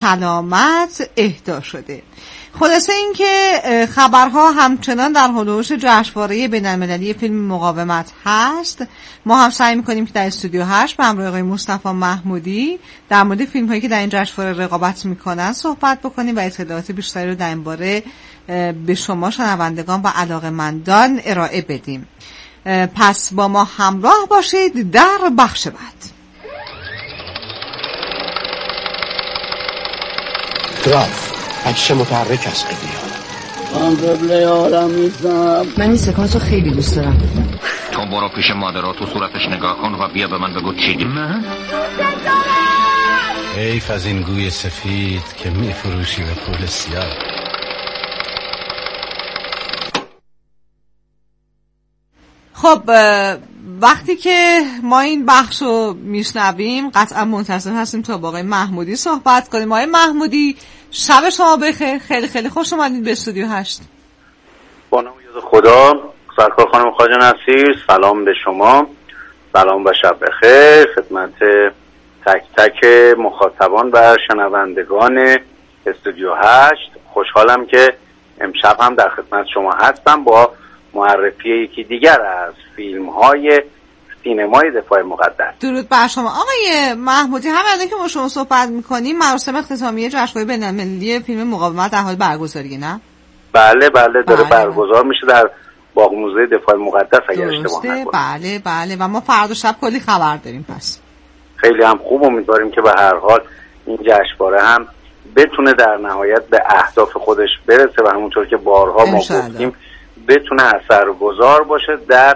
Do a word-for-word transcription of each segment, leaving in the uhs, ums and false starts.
سلامت اهدا شده. خلاصه این که خبرها همچنان در هلوش جشنواره بین‌المللی فیلم مقاومت هست. ما هم سعی میکنیم که در استودیو هشت به همراه آقای مصطفی محمودی در مورد فیلم هایی که در این جشنواره رقابت میکنن صحبت بکنیم و اطلاعات بیشتری رو در این باره به شما شنوندگان و علاقه‌مندان ارائه بدیم. پس با ما همراه باشید در بخش بعد. دراف عکس متحرک از قبیان من قبله یارم نیستم. من این سکانس رو خیلی دوست دارم. تو برو پیش مادرها تو صورتش نگاه کن و بیا به من بگو چی دی من؟ حیف از این گوی سفید که میفروشی به پول سیاه. خب وقتی که ما این بخش رو میشنویم قطعا منتظر هستیم تا با آقای محمودی صحبت کنیم. آقای محمودی شب شما بخیر، خیلی خیلی خوش اومدید به استودیو هشت. با نام یاد خدا، سرکار خانم خواجه نصیر، سلام به شما، سلام و شب بخیر خدمت تک تک مخاطبان و شنوندگان استودیو هشت. خوشحالم که امشب هم در خدمت شما هستم با معرفی یکی دیگر از فیلم های سینمای دفاع مقدس. درود بر شما آقای محمودی. هم الان که ما شما صحبت میکنیم مراسم اختتامیه جشنواره بین‌المللی فیلم مقاومت در حال برگزاریه، نه؟ بله بله داره بله. برگزار میشه در باغ موزه دفاع مقدس اگر اشتباه نکنم. بله بله و ما فردا شب کلی خبر داریم. پس خیلی هم خوب، امیدواریم که به هر حال این جشنواره هم بتونه در نهایت به اهداف خودش برسه و همونطور که بارها ما گفتیم بتونه اثرگذار باشه در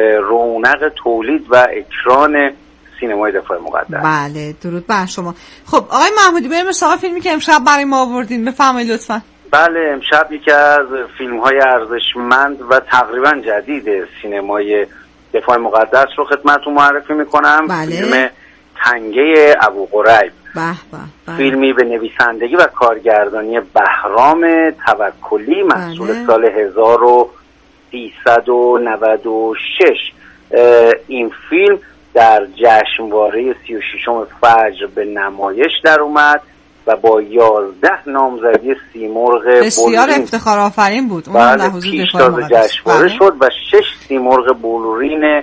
رونق تولید و اکران سینمای دفاع مقدس. بله درود بر شما. خب آقای محمودی بریم سراغ فیلمی که امشب برای ما آوردین، بفرمایید لطفا. بله امشب یکی از فیلم‌های ارزشمند و تقریبا جدید سینمای دفاع مقدس رو خدمتتون معرفی میکنم. بله. فیلم تنگه ابوقریب. به به. فیلمی به نویسندگی و کارگردانی بهرام توکلی محصول بله. سال هزار و سیصد و نود و شش. این فیلم در جشنواره سی و ششم فجر به نمایش در اومد و با یازده نامزدی سیمرغ بسیار افتخار آفرین بود. اون در حضور دفاع مقدس جشنواره شد و شش سیمرغ بلورین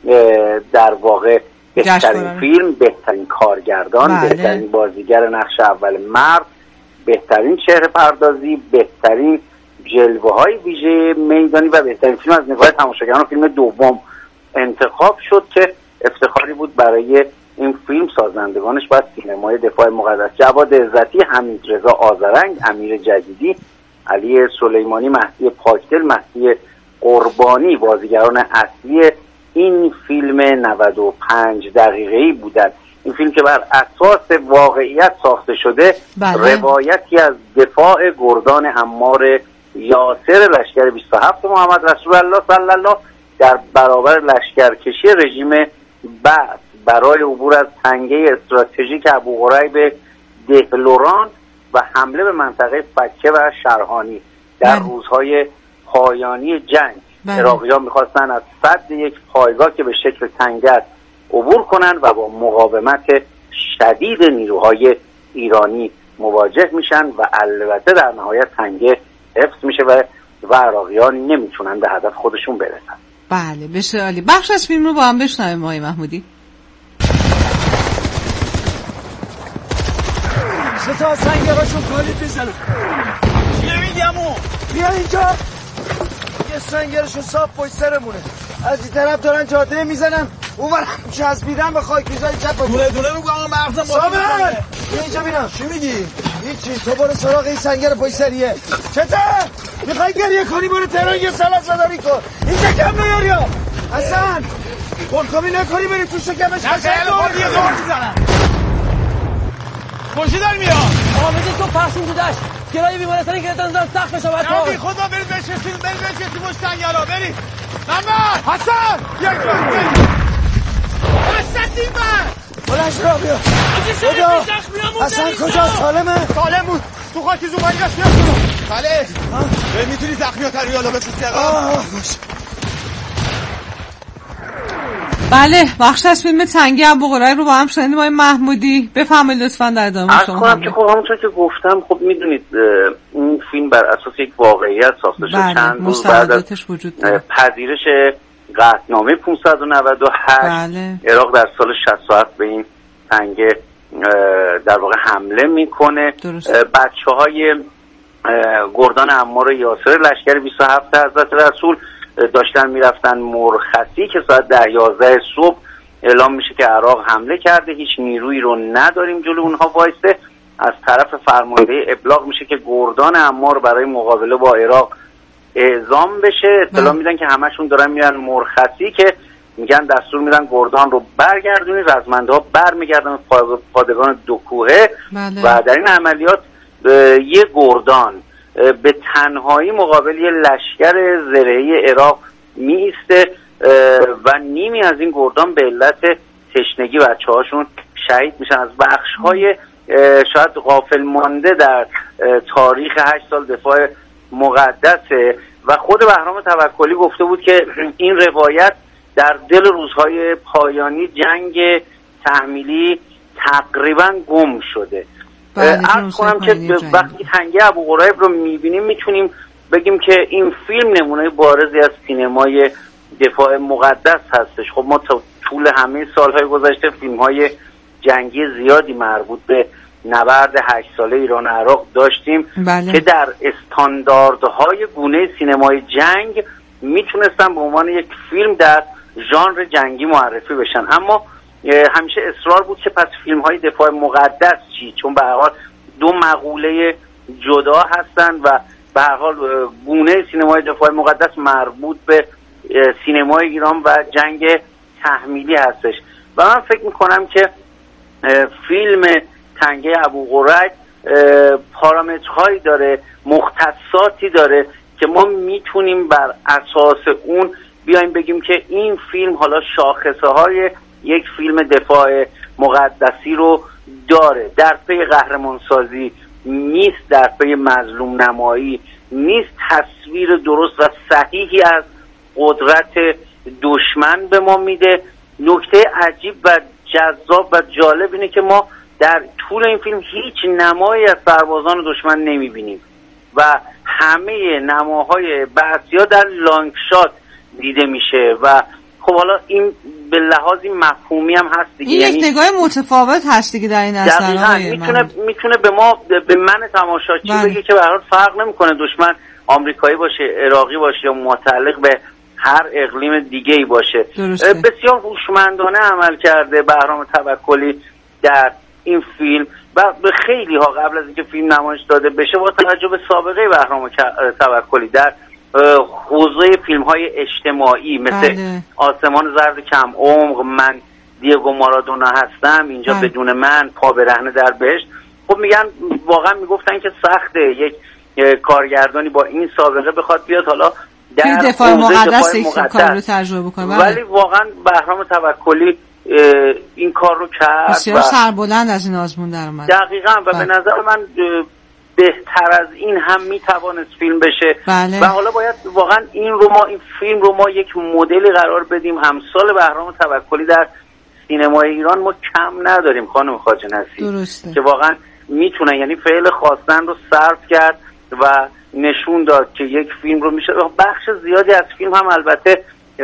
در واقع بهترین فیلم، بهترین کارگردان، بله. بهترین بازیگر نقش اول مرد، بهترین چهره پردازی، بهترین جلوه های ویژه میدانی و بهترین فیلم از نگاه تماشاگران فیلم دوم انتخاب شد که افتخاری بود برای این فیلم. سازندگانش باید سینمای دفاع مقدس جواد عزتی، حمیدرضا آذرنگ، امیر جدیدی، علی سلیمانی، مهدی پاکدل، مهدی قربانی بازیگران اصلی این فیلم نود و پنج دقیقه‌ای بودند. این فیلم که بر اساس واقعیت ساخته شده، بله. روایتی از دفاع گردان عمار یاسر لشکر بیست و هفت محمد رسول الله صلی الله در برابر لشکرکشی رژیم بعث برای عبور از تنگه استراتژیک ابوقریب دهلوران و حمله به منطقه فکه و شرحانی در بله. روزهای پایانی جنگ. بله. عراقیان میخواستن از سد یک پایگاه که به شکل تنگه عبور کنن و با مقاومت شدید نیروهای ایرانی مواجه میشن و البته در نهایت تنگه حفظ میشه و و عراقیان نمیتونن به هدف خودشون برسن. بله بسیار عالی. بخش از فیلم رو با هم بشنویم آقای محمودی. ستا سنگراشون کالیت بزنم. چیه میگم اون؟ بیا اینجا. یه سنگرشون صاف پشت سرمونه. از این طرف دارن جاده میزنن اونورم چسبیدن به خاک ریزای چپ. دونه دونه میگم مغزم باشه. بیا اینجا ببینم. چی میگی؟ هیچی، تو برو سراغ این سنگر پشت سریه. چته؟ میخوای گریه کنی برو تهران یه سال زداری کن. اینجا کم نیاری ها. حسن خودکامی نکنی بری تو شکمش قشنگ دور یه دور میزنن. خوشی در میاد. آمدی تو پخشون تو دشت. گرای بیمارستانی که تن زن سخت بشه بعد تو. خدا برید بشین، برید بشین مشتنگلا برید. محمد حسن یک دور برید. حسن دیمه. بلنش را بیا. خدا حسن کجا سالمه؟ سالم بود. تو خاکی زومانی گشت بیاد کنم. بله. به میتونی زخمیات ریالا بفرستی آقا؟ آه باشه. بله، بخش از فیلم تنگه ابوقریب رو با هم شنیدیم. آقای محمودی بفرمایید لطفاً در ادامه شما. عرض کنم که خب همونطور که گفتم، خب میدونید این فیلم بر اساس یک واقعیت ساخته شد. چند روز بعد از پذیرش قطعنامه پانصد و نود و هشت بله. عراق در سال شصت و هفت به این تنگه در واقع حمله میکنه. بچه های گردان عمار یاسر لشکر بیست و هفت حضرت رسول داشتن میرفتن مرخصی که ساعت ده یازده صبح اعلام میشه که عراق حمله کرده، هیچ نیرویی رو نداریم جلو اونها وایسته. از طرف فرمانده ابلاغ میشه که گردان عمار برای مقابله با عراق اعزام بشه. اطلاع میدن که همشون دارن میرن مرخصی، که میگن دستور میدن گردان رو برگردونید. رزمنده ها برمیگردن پادگان دو کوهه بله. و در این عملیات یه گردان به تنهایی مقابل یه لشکر زرهی عراق میسته و نیمی از این گردان به علت تشنگی بچه هاشون شهید میشن. از بخش های شاید غافل مانده در تاریخ هشت سال دفاع مقدسه و خود بهرام توکلی گفته بود که این روایت در دل روزهای پایانی جنگ تحمیلی تقریبا گم شده. عرض کنم که وقتی تنگه ابوقریب رو میبینیم میتونیم بگیم که این فیلم نمونه بارزی از سینمای دفاع مقدس هستش. خب ما تا طول همه سالهای گذشته فیلمهای جنگی زیادی مربوط به نبرد هشت ساله ایران عراق داشتیم بله. که در استانداردهای گونه سینمای جنگ میتونستن به عنوان یک فیلم در ژانر جنگی معرفی بشن، اما همیشه اصرار بود که پس فیلم های دفاع مقدس چی؟ چون به هر حال دو مقوله جدا هستن و به هر حال گونه سینمای دفاع مقدس مربوط به سینمای ایران و جنگ تحمیلی هستش و من فکر میکنم که فیلم تنگه ابوقریب پارامترهایی داره، مختصاتی داره که ما میتونیم بر اساس اون بیایم بگیم که این فیلم حالا شاخصه های یک فیلم دفاع مقدسی رو داره. در پی قهرمان سازی نیست، در پی مظلوم نمایی نیست، تصویر درست و صحیحی از قدرت دشمن به ما میده. نکته عجیب و جذاب و جالب اینه که ما در طول این فیلم هیچ نمایی از سربازان دشمن نمیبینیم و همه نماهای بعضیا در لانگ شات دیده میشه و خب حالا این به لحاظی مفهومی هم هست دیگه. این یعنی یک نگاه متفاوت هست دیگه در این اثرهای میتونه میتونه به ما به من تماشاچی بله. بگه که به هر حال فرق نمیکنه دشمن آمریکایی باشه، عراقی باشه یا متعلق به هر اقلیم دیگه‌ای باشه. درسته. بسیار هوشمندانه عمل کرده بهرام توکلی در این فیلم و به خیلی ها قبل از اینکه فیلم نمایش داده بشه با توجه به سابقه بهرام توکلی در حوزه فیلم های اجتماعی مثل بله. آسمان زرد کم عمق، من دیگو مارادونا هستم، اینجا بله. بدون من، پا برهنه در بهشت. خب میگن واقعا میگفتن که سخته یک کارگردانی با این سابقه بخواد بیاد حالا در دفاع مقدس این کار رو تجربه بکنه، ولی واقعا بهرام توکلی این کار رو کرد. بسیار سربلند از این آزمون در اومد. دقیقاً و بله. به نظر من بهتر از این هم میتوانست فیلم بشه بله. و حالا باید واقعا این رو ما این فیلم رو ما یک مدلی قرار بدیم. همسال بهرام توکلی در سینمای ایران ما کم نداریم خانم خواجه نصیر که واقعا میتونه، یعنی فعل خواستن رو صرف کرد و نشون داد که یک فیلم رو میشه. بخش زیادی از فیلم هم البته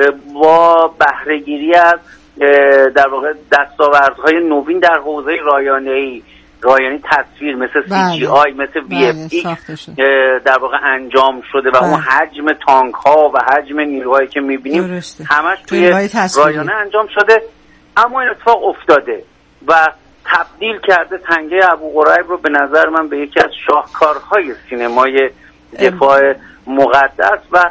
با بهره‌گیری از در واقع دستاوردهای نوین در حوزه رایانه‌ای، رایانه تصویر مثل سی جی آی، مثل وی اف ایکس در واقع انجام شده و بله. اون حجم تانک ها و حجم نیروهایی که میبینیم همش توی رایانه انجام شده، اما این اتفاق افتاده و تبدیل کرده تنگه ابوقریب رو به نظر من به یکی از شاهکارهای سینمای دفاع مقدس و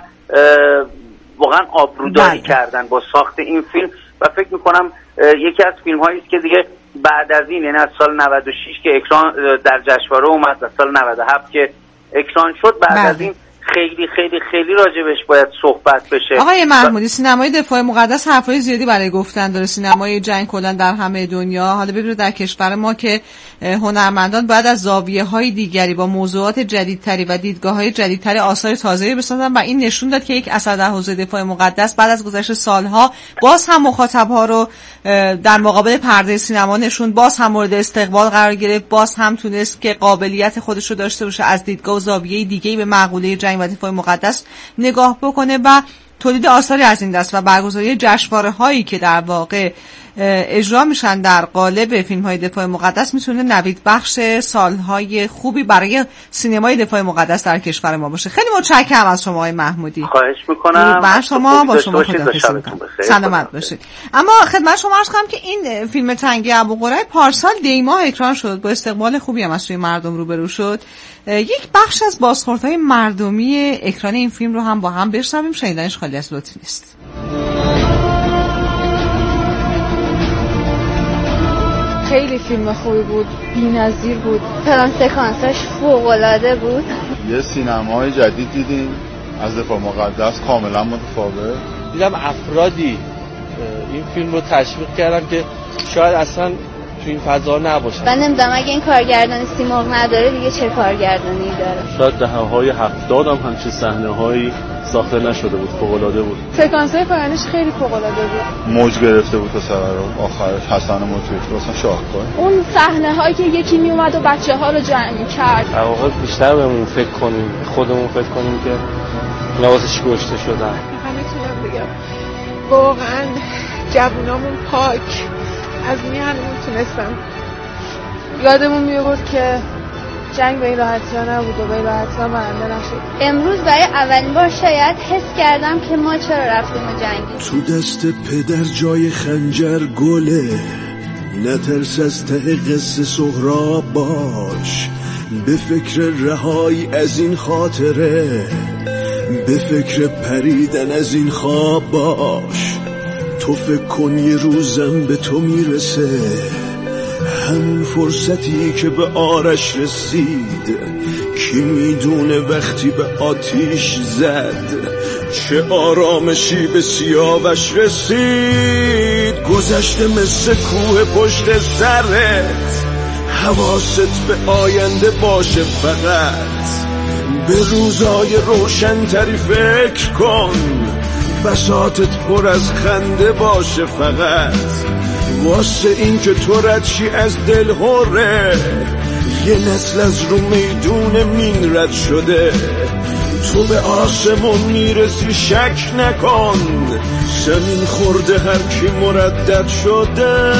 واقعا آبروداری کردن با ساخت این فیلم و فکر میکنم یکی از فیلم هایی است که دیگه بعد از این، یعنی از سال نود و شش که اکران در جشنواره اومد و سال نود و هفت که اکران شد، بعد بله. از این خیلی خیلی خیلی راجبش باید صحبت بشه. آقای محمودی، سینمای دفاع مقدس حرفای زیادی برای گفتن داره، سینمای جنگ کلا در همه دنیا، حالا ببینید در کشور ما که هنرمندان باید از زاویه‌های دیگری با موضوعات جدیدتری و دیدگاه‌های جدیدتری آثار تازه‌ای بسازن و این نشون داد که یک اثر در حوزه دفاع مقدس بعد از گذشت سالها باز هم مخاطب‌ها رو در مقابل پرده سینما نشون، باز هم مورد استقبال قرار گرفت، باز هم تونست که قابلیت خودش رو داشته باشه از دیدگاه و زاویه دیگه‌ای به مقوله جنگ و دفاع مقدس نگاه بکنه و تولید آثاری از این دست و برگزاری جشنواره‌هایی که در واقع اجرا میشن در قالب فیلم‌های دفاع مقدس میتونه نوید بخش سالهای خوبی برای سینمای دفاع مقدس در کشور ما باشه. خیلی متشکرم از شما آقای محمودی. خواهش میکنم. با شما با شما خداحافظی میکنم. سلامت باشید. اما خدمت شما عرض کنم که این فیلم تنگی ابوقریب پارسال دی‌ماه اکران شد، با استقبال خوبی هم از سوی مردم روبرو شد. یک بخش از بازخوردهای مردمی اکران این فیلم رو هم با هم بشنویم، شنیدنش خالی از لطف نیست. خیلی فیلم خوبی بود، بی‌نظیر بود، پلان سکانسش فوق‌العاده بود. یه سینمای جدید دیدیم از دفاع مقدس، کاملا متفاوت. دیدم افرادی این فیلم رو تشویق کردن که شاید اصلا تو این فضا نباشن. من نمیدونم اگه این کارگردانی سیمرغ نداره دیگه چه کارگردانی داره. شاید دهه‌های هفتاد هم همچین صحنه‌هایی ساخته نشده بود. فوق‌العاده بود. سکانس‌های پایانش خیلی فوق‌العاده بود. موج گرفته بود تا سر رو آخرش حسن موجی واسه شاهکار. اون صحنه‌هایی که یکی میومد و بچه‌ها رو جمع می‌کرد. در واقع بیشتر بهمون فکر کنیم، خودمون فکر کنیم که نوازش گشته شدن. نمیتونم بگم. واقعاً جوونامون پاک از میهنمون تونستم. یادمون می‌آورد که جنگ به این راحتی ها نبود و به این راحتی ها برنده نشد. امروز برای اولین بار شاید حس کردم که ما چرا رفتیم و جنگیم. تو دست پدر جای خنجر گله، نترس از ته قصه سهراب باش، به فکر رهایی از این خاطره، به فکر پریدن از این خواب باش. تو فکر کن یه روزم به تو میرسه، همون فرصتی که به آرش رسید، کی میدونه وقتی به آتیش زد چه آرامشی به سیاوش رسید. گذشته مثل کوه پشت سرت، حواست به آینده باشه، فقط به روزای روشن‌تری فکر کن، بساطت پر از خنده باشه، فقط واسه این که تو ردشی از دل هره. یه نسل از رو میدون مین رد شده، تو به آسمون میرسی شک نکن، زمین خورده هر کی مردد شده.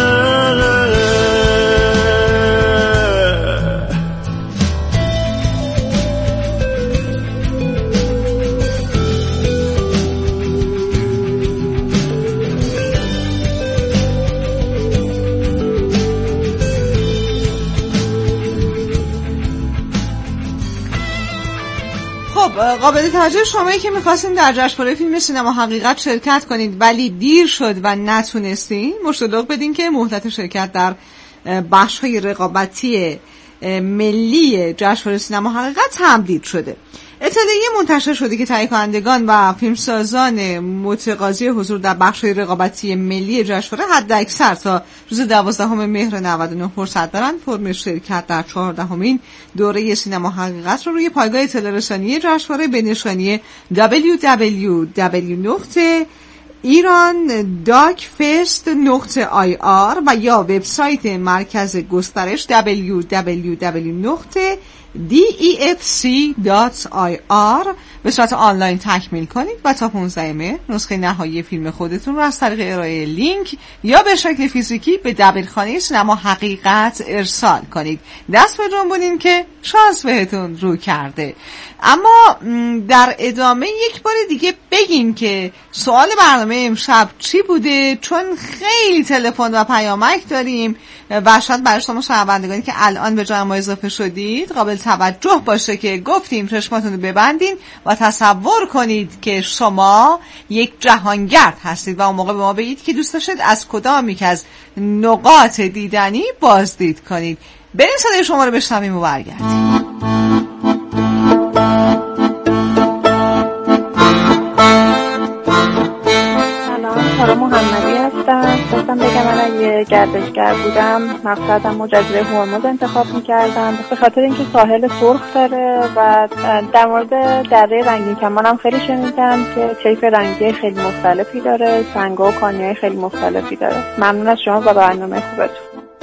قابل توجه شمایی که میخواستین در جشنواره فیلم سینما حقیقت شرکت کنید ولی دیر شد و نتونستین، مشتاق بدین که مهلت شرکت در بخش‌های رقابتی ملی جشنواره سینما حقیقت تمدید شده. اطلاعیه منتشر شده که تهیه کنندگان و فیلمسازان متقاضی حضور در بخش‌های رقابتی ملی جشنواره حداکثر تا روز دوازدهم مهر نود و نه فرصت دارند فرم شرکت در چهاردهمین دوره سینما حقیقت رو روی پایگاه اطلاع رسانی جشنواره به نشانی دبلیو دبلیو دبلیو نقطه ایران داک فست نقطه آی آر و یا وبسایت مرکز گسترش دبلیو دبلیو دبلیو نقطه دی ای اف سی دات آی آر به صورت آنلاین تکمیل کنید و تا پانزدهم مهر نسخه نهایی فیلم خودتون رو از طریق ارائه لینک یا به شکل فیزیکی به دبیرخانه سینما حقیقت ارسال کنید. دست به جنبونین که شانس بهتون رو کرده. اما در ادامه یک بار دیگه بگیم که سوال برنامه امشب چی بوده، چون خیلی تلفن و پیامک داریم و شاید برای شما شنوندگانی که الان به جای ما اضافه شدید قابل توجه باشه که گفتیم چشماتون رو ببندین و تصور کنید که شما یک جهانگرد هستید و اون موقع به ما بگید که دوست داشتید از کدام یک از نقاط دیدنی بازدید کنید. بریم صدای شما رو بشنویم و برگردیم. گردشگر بودم مقصدم جزیره هرمز انتخاب میکردم به خاطر اینکه ساحل سرخ داره و در مورد دره رنگین کمانم خیلی شنیدم که طیف رنگی خیلی مختلفی داره، سنگ‌ها و کانی‌های خیلی مختلفی داره. ممنون از شما و برنامه خوبتون.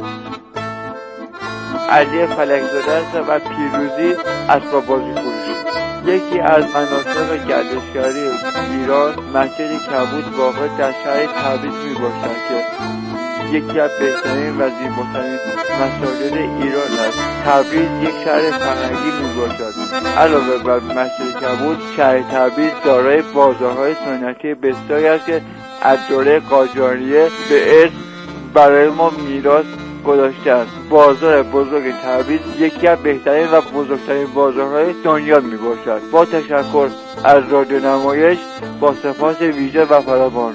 علی فلک‌زاده هستم و پیروزی اسباب بازی فروشی. یکی از عناصر گردشگری ایران مسجد کبود واقع در شهر تبریز میباشد که یکی از بهترین و زیباترین مساجد ایران است. تبریز یک شهر فرهنگی میباشد. علاوه بر مسجد کبود، شهر تبریز دارای بازارهای سنتی بسیاری است که از دوره قاجاریه به اسم برای ما میراث گذاشته است. بازار بزرگ تبریز یکی از بهترین و بزرگترین بازارهای دنیا می باشد. با تشکر از رادیو نمایش، با سپاس ویژه و فراوان.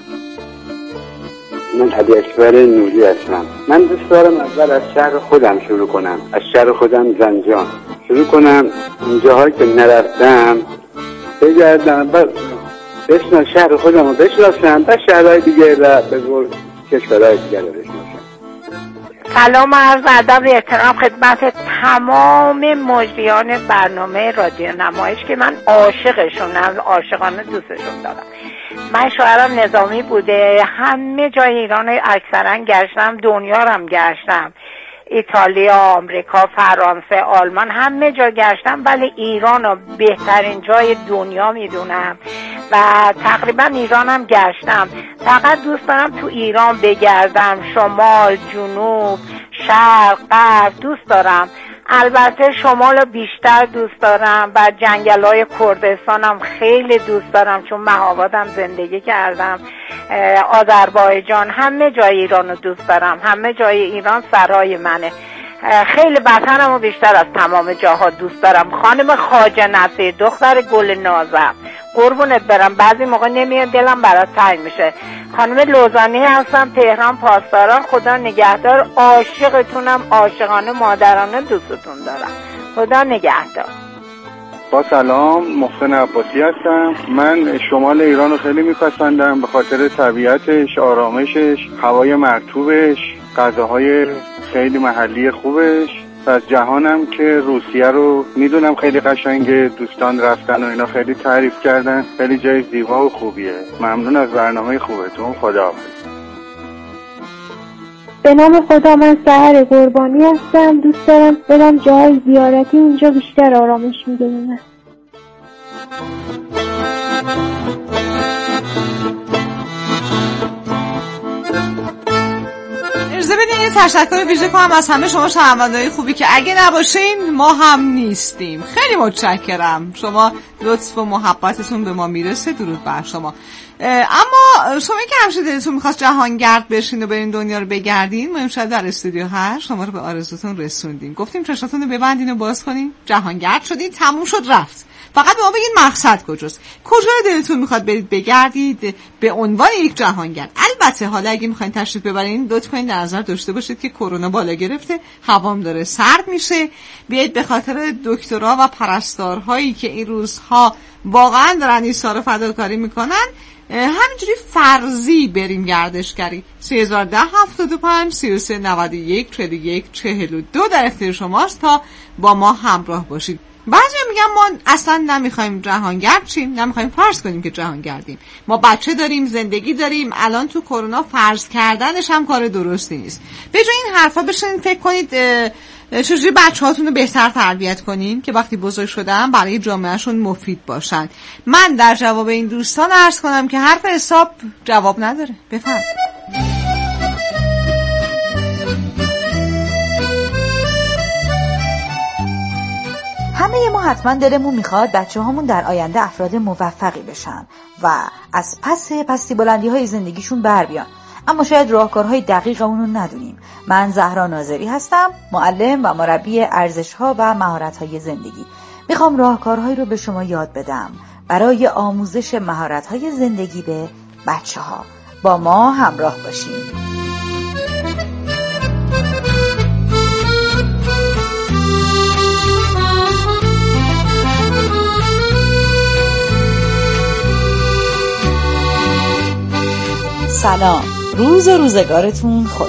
من علی اکبر نوری هستم. من دوست دارم اول از شهر خودم شروع کنم، از شهر خودم زنجان شروع کنم. اونجاهایی که نرفتم بگردم و بشناسم شهر خودم رو بشناسم، بعد شهرهای دیگه و به قول کشورهای دیگه رو بشناسم. سلام عرض ادب و احترام خدمت تمام مجریان برنامه رادیو نمایش که من عاشقشونم، عاشقانه دوستشون دارم. من شوهرم نظامی بوده، همه جای ایران اکثرا گشتم، دنیا رو هم گشتم، ایتالیا، آمریکا، فرانسه، آلمان، همه جا گشتم، ولی ایران رو بهترین جای دنیا میدونم و تقریبا ایران هم گشتم. فقط دوست دارم تو ایران بگردم، شمال، جنوب، شرق، غرب دوست دارم. البته شمال رو بیشتر دوست دارم و جنگل‌های کردستان هم خیلی دوست دارم چون مهابادم زندگی کردم، آذربایجان، همه جای ایران رو دوست دارم. همه جای ایران سرای منه. خیلی وطنمو بیشتر از تمام جاها دوست دارم. خانم خواجه نصیر، دختر گل نازم، قربونت برم، بعضی موقع نمیاد دلم برات تنگ میشه. خانم لوزانی هستم، تهران پاسداران. خدا نگهدار. عاشقتونم، عاشقانه مادرانه دوستتون دارم. خدا نگهدار. با سلام، محسن عباسی هستم. من شمال ایران رو خیلی میپسندم به خاطر طبیعتش، آرامشش، هوای مرطوبش، غذاهای خیلی محلی خوبش. از جهانم که روسیه رو میدونم خیلی قشنگه، دوستان رفتن و اینا خیلی تعریف کردن، خیلی جای زیبا و خوبیه. ممنون از برنامه خوبتون. خداحافظ. به نام خدا، من سحر قربانی هستم. دوست دارم برم جای زیارتی، اونجا بیشتر آرامش میدونم. ارزه بدین یه تشکر ویژه کنم از همه شما شنونده‌های خوبی که اگه نباشین ما هم نیستیم. خیلی متشکرم، شما لطف و محبتتون به ما میرسه. درود بر شما. اما شما که همیشه دلتون میخواست جهانگرد بشین و برین دنیا رو بگردین، ما امشب در استودیو هشت شما رو به آرزوتون رسوندیم. گفتیم چشاتون رو ببندین و باز کنین. جهانگرد شدین، تموم شد، رفت. فقط به ما بگین مقصد کجاست، کجا دلتون میخواد برید بگردید به عنوان یک جهانگرد. البته حالا اگه میخواین تشریف ببرین لطفاً کنین در نظر داشته باشید که کرونا بالا گرفته، هوام داره سرد میشه. بیاید به خاطر دکترها و پرستارهایی که این روزها واقعا دارن ایثار فداکاری میکنن همینجوری فرضی بریم گردشگری. سه هزار و ده هفتاد و پنج سی و سه نود و یک چهل و یک چهل و دو در اختیار شماست تا با ما همراه باشید. بعضی میگم ما اصلا نمیخوایم جهانگرد شیم، نمیخوایم فرض کنیم که جهانگردیم. ما بچه داریم، زندگی داریم. الان تو کرونا فرض کردنش هم کار درستی نیست. به جای این حرفا بشین فکر کنید چجوری بچه‌هاتون رو بهتر تربیت کنین که وقتی بزرگ شدن برای جامعهشون مفید باشن. من در جواب این دوستان عرض کنم که حرف حساب جواب نداره. بفرمایید. همه ما حتما دلمون میخواد بچه هامون در آینده افراد موفقی بشن و از پس پستی بلندی های زندگیشون بر بیان، اما شاید راهکارهای دقیق اونو ندونیم. من زهرا ناظری هستم، معلم و مربی ارزش‌ها و مهارت‌های زندگی. میخوام راهکارهایی رو به شما یاد بدم برای آموزش مهارت‌های زندگی به بچه‌ها. با ما همراه باشید. سلام، روز و روزگارتون خوش.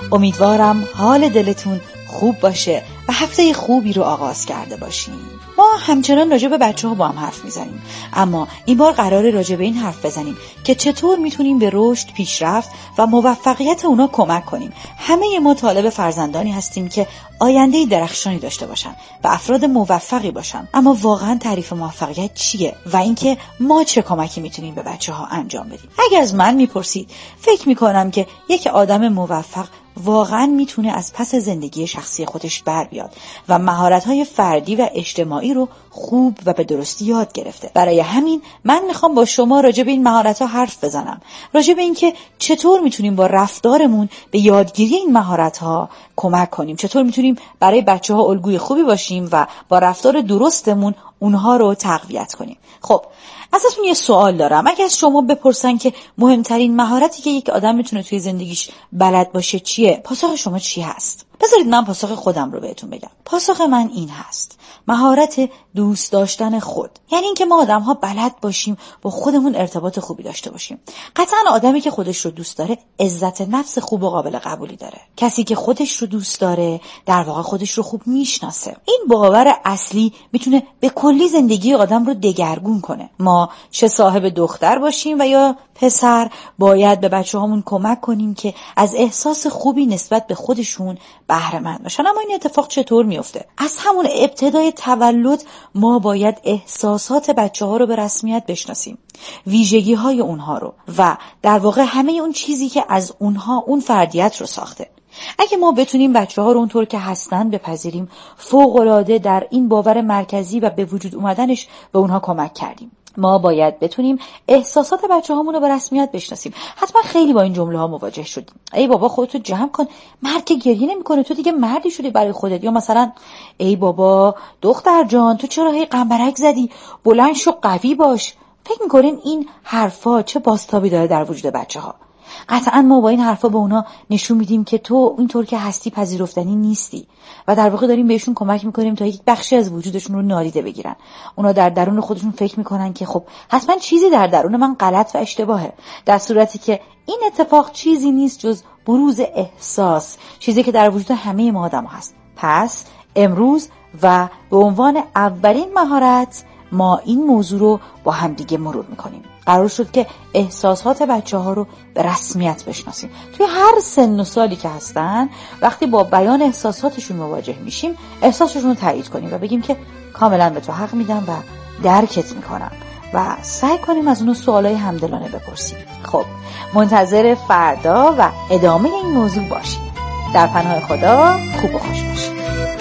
امیدوارم حال دلتون خوب باشه و هفته خوبی رو آغاز کرده باشین. ما همچنان راجع به بچه‌ها با هم حرف میزنیم، اما این بار قراره راجع به این حرف بزنیم که چطور میتونیم به رشد، پیشرفت و موفقیت اونا کمک کنیم. همه ما طالب فرزندانی هستیم که آینده‌ای درخشانی داشته باشن و افراد موفقی باشن، اما واقعا تعریف موفقیت چیه و اینکه ما چه کمکی میتونیم به بچه‌ها انجام بدیم؟ اگه از من میپرسید، فکر میکنم که یک آدم موفق واقعا میتونه از پس زندگی شخصی خودش بر بیاد و مهارت‌های فردی و اجتماعی رو خوب و به درستی یاد گرفته. برای همین من میخوام با شما راجع به این مهارت‌ها حرف بزنم، راجع به اینکه چطور میتونیم با رفتارمون به یادگیری این مهارت‌ها کمک کنیم، چطور میتونیم برای بچه‌ها الگوی خوبی باشیم و با رفتار درستمون اونها رو تقویت کنیم. خب ازتون یه سوال دارم. اگه از شما بپرسن که مهمترین مهارتی که یک آدم میتونه توی زندگیش بلد باشه چیه، پاسخ شما چی هست؟ بذارید من پاسخ خودم رو بهتون بگم. پاسخ من این هست: مهارت دوست داشتن خود. یعنی اینکه ما آدم‌ها بلد باشیم با خودمون ارتباط خوبی داشته باشیم. قطعاً آدمی که خودش رو دوست داره عزت نفس خوب و قابل قبولی داره. کسی که خودش رو دوست داره در واقع خودش رو خوب میشناسه. این باور اصلی میتونه به کلی زندگی آدم رو دگرگون کنه. ما چه صاحب دختر باشیم و یا پسر باید به بچه‌هامون کمک کنیم که از احساس خوبی نسبت به خودشون بهره مند باشن. اما این اتفاق چطور میفته؟ از همون ابتدای تولد ما باید احساسات بچه‌ها رو به رسمیت بشناسیم، ویژگی‌های اونها رو و در واقع همه اون چیزی که از اونها اون فردیت رو ساخته. اگه ما بتونیم بچه‌ها رو اونطور که هستن بپذیریم، فوق‌العاده در این باور مرکزی و به وجود اومدنش به اونها کمک کردیم. ما باید بتونیم احساسات بچه‌هامون رو به رسمیت بشناسیم. حتما خیلی با این جمله ها مواجه شدیم: ای بابا خودتو جمع کن، مرد که گریه نمی‌کنه، تو دیگه مردی شدی برای خودت. یا مثلا ای بابا دختر جان تو چرا هی قنبرک زدی، بلند شو، قوی باش. فکر می‌کنین این حرفا چه بازتابی داره در وجود بچه‌ها؟ قطعا ما با این حرفا به اونا نشون میدیم که تو اینطور که هستی پذیرفتنی نیستی و در واقع داریم بهشون کمک میکنیم تا یک بخشی از وجودشون رو نادیده بگیرن. اونا در درون خودشون فکر میکنن که خب حتما چیزی در درون من غلط و اشتباهه، در صورتی که این اتفاق چیزی نیست جز بروز احساس، چیزی که در وجود همه ما آدم هست. پس امروز و به عنوان اولین مهارت ما این موضوع رو با همدیگه مرور میکنیم. قرار شد که احساسات بچه ها رو به رسمیت بشناسیم. توی هر سن و سالی که هستن، وقتی با بیان احساساتشون مواجه میشیم، احساسشون رو تایید کنیم و بگیم که کاملا به تو حق میدم و درکت میکنم و سعی کنیم از اونو سوالای همدلانه بپرسیم. خب منتظر فردا و ادامه این موضوع باشیم. در پناه خدا خوب و خوش باشید.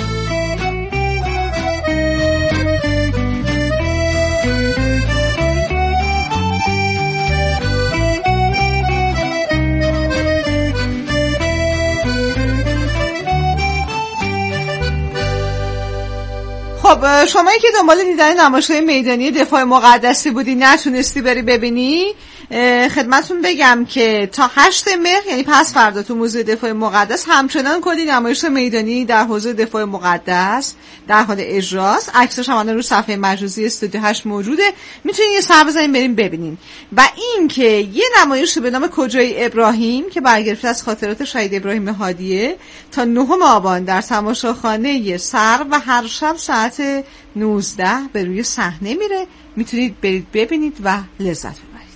خب شمایی که دنبال دیدن نمایشگاه میدانی دفاع مقدسی بودی نتونستی بری ببینی، خدمتون بگم که تا هشتم مهر یعنی پس فردا تو موزه دفاع مقدس همچنان کلی نمایش میدانی در حوزه دفاع مقدس در حال اجراست. عکسش هم رو صفحه مجازی استودیو هشت موجوده، میتونین یه سر بزنین بریم ببینین. و این که یه نمایش به نام کجای ابراهیم که برگرفته از خاطرات شهید ابراهیم هادیه تا نهم آبان در تماشاخانه سر و هر شب ساعت نوزده به روی صحنه میره، میتونید برید ببینید و لذت ببرید.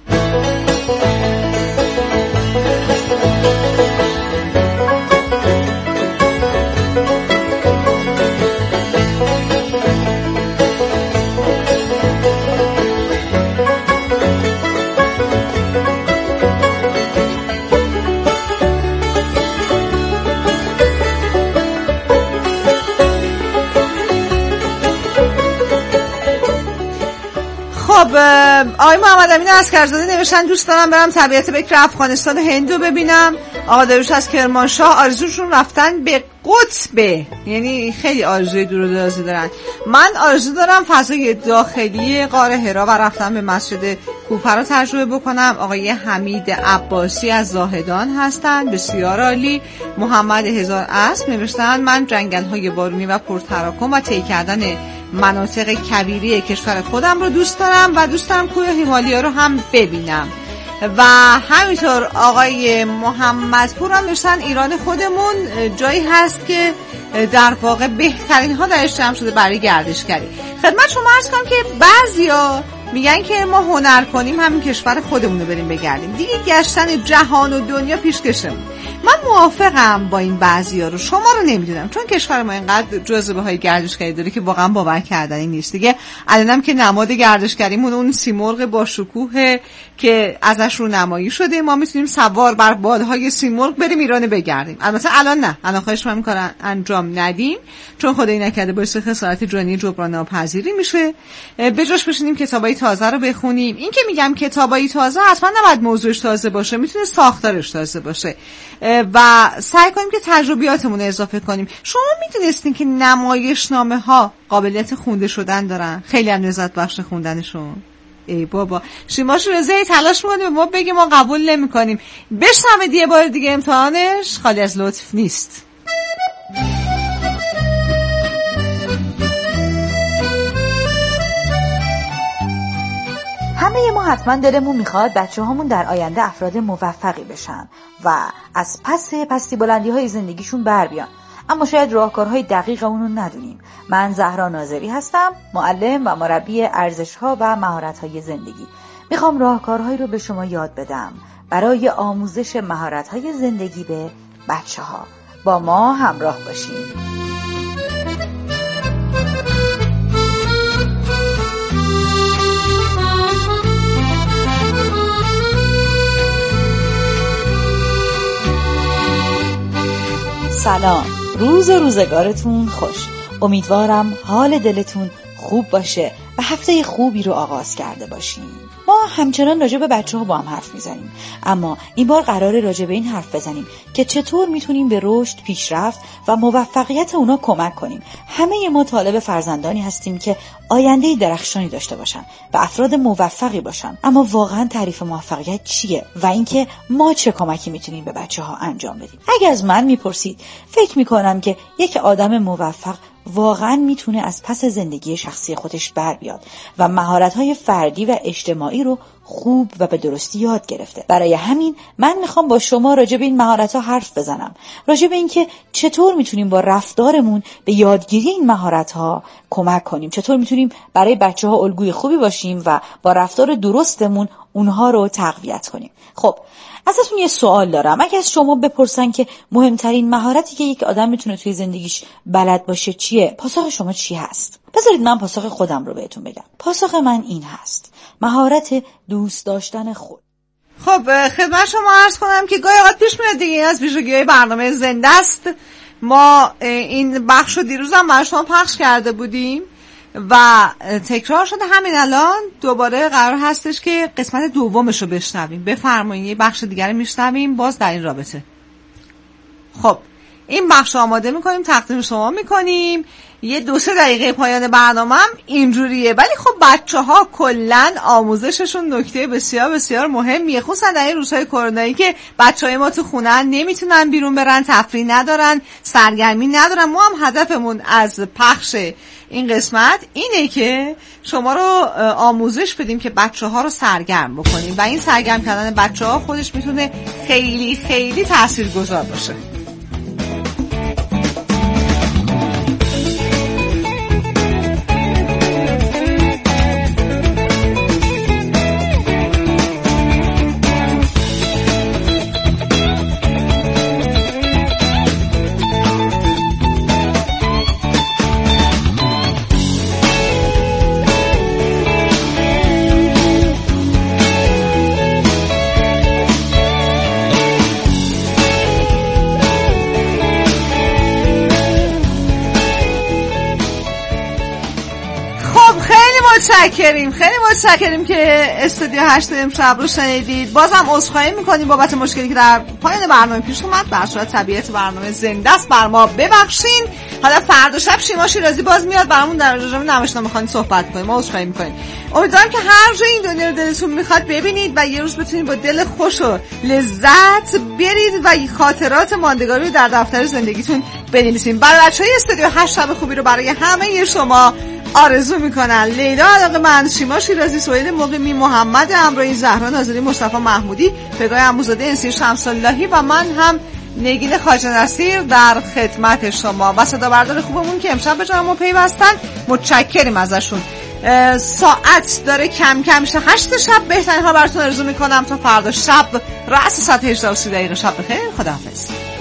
خب آقای محمد امین عسکرزاده نوشتن دوست دارم برم طبیعت بکر افغانستان و هند رو ببینم. آقا داروش از کرمانشاه آرزوشون رفتن به قطب، یعنی خیلی آرزوی دور و درازی دارن. من آرزو دارم فضای داخلی غار حرا و رفتن به مسجد کوفه رو تجربه بکنم. آقای حمید عباسی از زاهدان هستن، بسیار عالی. محمد هزار اسب نوشتن من جنگل‌های بارونی و پرتراکم و طی کردن مناطق کویری کشور خودم رو دوست دارم و دوست دارم کوه هیمالیا رو هم ببینم. و همینطور آقای محمدپور هم نوشتن ایران خودمون جایی هست که در واقع بهترین ها درش جمع شده برای گردشگری. خدمت شما عرض کنم که بعضیا میگن که ما هنر کنیم همین کشور خودمون رو بریم بگردیم، دیگه گشتن جهان و دنیا پیشکشمون. من موافقم با این بعضیا رو، شما رو نمیدونم، چون کشور ما اینقدر جاذبه های گردشگری داره که واقعا باور کردنی نیست. دیگه الانم که نماد گردشگریمون اون سیمرغ با شکوه که ازش رو نمایی شده، ما میتونیم سوار بر بادهای سیمرغ بریم ایران بگردیم. البته الان نه، الان خواهش من می‌کنم انجام ندیم، چون خدای نکرده باعث خسارت جانی جبران ناپذیری میشه. بجاش بشینیم کتابای تازه رو بخونیم. این که میگم کتابای تازه اصلا نباید موضوعش تازه باشه، میتونه ساختارش تازه باشه و سعی کنیم که تجربیاتمون رو اضافه کنیم. شما میدونستین که نمایشنامه ها قابلیت خونده شدن دارن؟ خیلی هم لذت بخش خوندنشون. ای بابا، شیماش رضایی تلاش میکنیم ما بگیم ما قبول نمی کنیم. بشنوید یه بار دیگه، امتحانش خالی از لطف نیست. همه ما حتما دلمون میخواد بچه هامون در آینده افراد موفقی بشن و از پس پستی بلندی های زندگیشون بر بیان، اما شاید راهکارهای دقیق اونو ندونیم. من زهرا ناظری هستم، معلم و مربی ارزش‌ها و مهارت‌های زندگی. میخوام راهکارهایی رو به شما یاد بدم برای آموزش مهارت‌های زندگی به بچه‌ها. با ما همراه باشید. سلام، روز و روزگارتون خوش. امیدوارم حال دلتون خوب باشه و هفته خوبی رو آغاز کرده باشین. ما همچنان راجع به بچه‌ها با هم حرف میزنیم، اما این بار قراره راجع به این حرف بزنیم که چطور میتونیم به رشد، پیشرفت و موفقیت اونا کمک کنیم. همه ما طالب فرزندانی هستیم که آینده درخشانی داشته باشن و افراد موفقی باشن، اما واقعا تعریف موفقیت چیه و اینکه ما چه کمکی میتونیم به بچه‌ها انجام بدیم؟ اگه از من میپرسید، فکر میکنم که یک آدم موفق واقعا میتونه از پس زندگی شخصی خودش بر بیاد و مهارت‌های فردی و اجتماعی رو خوب و به درستی یاد گرفته. برای همین من میخوام با شما راجع به این مهارت‌ها حرف بزنم، راجع به این که چطور میتونیم با رفتارمون به یادگیری این مهارت‌ها کمک کنیم، چطور میتونیم برای بچه‌ها الگوی خوبی باشیم و با رفتار درستمون اونها رو تقویت کنیم. خب ازتون یه سوال دارم. اگه از شما بپرسن که مهمترین مهارتی که یک آدم میتونه توی زندگیش بلد باشه چیه، پاسخ شما چی هست؟ بذارید من پاسخ خودم رو بهتون بگم. پاسخ من این هست: مهارت دوست داشتن خود. خب خدمت شما عرض کنم که گاهی اوقات پیش میاد دیگه، این از ویژگی‌های برنامه زنده است. ما این بخش رو دیروز هم برای شما پخش کرده بودیم و تکرار شده. همین الان دوباره قرار هستش که قسمت دومش رو بشنویم. بفرمایید یه بخش دیگر رو میشنویم باز در این رابطه. خب این بخش رو آماده میکنیم، تقدیم شما میکنیم. یه دو سه دقیقه پایان برنامه هم اینجوریه، ولی خب بچه ها کلن آموزششون نکته بسیار بسیار مهمیه، خصوصا در این روزهای کرونایی که بچه های ما تو خونن، نمیتونن بیرون برن، تفریح ندارن، سرگرمی ندارن. ما هم هدفمون از پخش این قسمت اینه که شما رو آموزش بدیم که بچه ها رو سرگرم بکنیم و این سرگرم کردن بچه ها خودش میتونه خیلی خیلی تاثیرگذار باشه. متشکریم، خیلی متشکریم که استودیو هشت امشب رو شنیدید. بازم عذرخواهی میکنیم بابت مشکلی که در پایان برنامه پیش اومد. به هر صورت طبیعت برنامه زنده است، بر ما ببخشین. حالا فردا شب شیما شیرازی باز میاد برامون در راجع به نمایشنامه خوانی صحبت کنیم. ما عذرخواهی میکنیم. امیدوارم که هر جای این دنیا رو دلتون میخواد ببینید و یه روز بتونید با دل خوش و لذت برید و خاطرات ماندگاری رو در دفتر زندگیتون بنویسید. برای بچهای استودیو هشت شب خوبی رو برای همه شما آرزو میکنن. لیلا علاقه‌مند، شیما شیرازی، سهیل مقیمی، محمد امرایی، زهرا ناظری، مصطفی محمودی، پگاه عموزاده، انسی شمس اللهی و من هم نگین خواجه نصیر در خدمت شما و صدا بردار خوبمون که امشب به جای ما پیوستن. متشکریم ازشون. ساعت داره کم کم میشه هشت شب. بهترین ها براتون آرزو میکنم تا فردا شب رأس ساعت هجده و سی دقیقه. شب بخیر، خداحافظ.